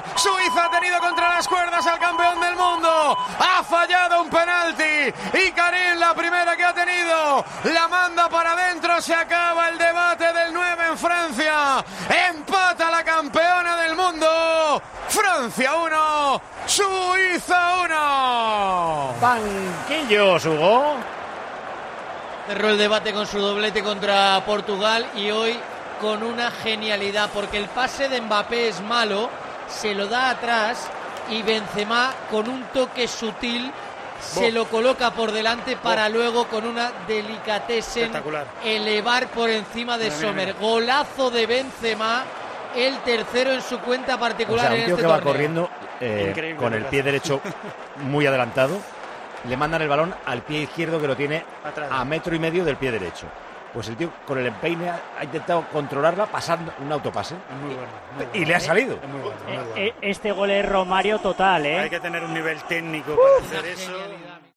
Suiza ha tenido contra las cuerdas al campeón del mundo. Ha fallado un penalti. Y Karim, la primera que ha tenido, la manda para adentro. Se acaba el debate del 9 en Francia. Empata la campeona del mundo. Francia 1, Suiza 1. Banquillos, Hugo. Cerró el debate con su doblete contra Portugal y hoy con una genialidad, porque el pase de Mbappé es malo, se lo da atrás y Benzema con un toque sutil se lo coloca por delante para luego con una delicatessen elevar por encima de Sommer. Golazo de Benzema, el tercero en su cuenta particular. O sea, un tío en este que va torneo. corriendo con el pie derecho muy adelantado, le mandan el balón al pie izquierdo que lo tiene a 1,5 metros del pie derecho. Pues el tío con el empeine ha intentado controlarla pasando un autopase. Muy bueno. Y le ha salido. Muy bueno. Este gol es Romario total, ¿eh? Hay que tener un nivel técnico para hacer eso.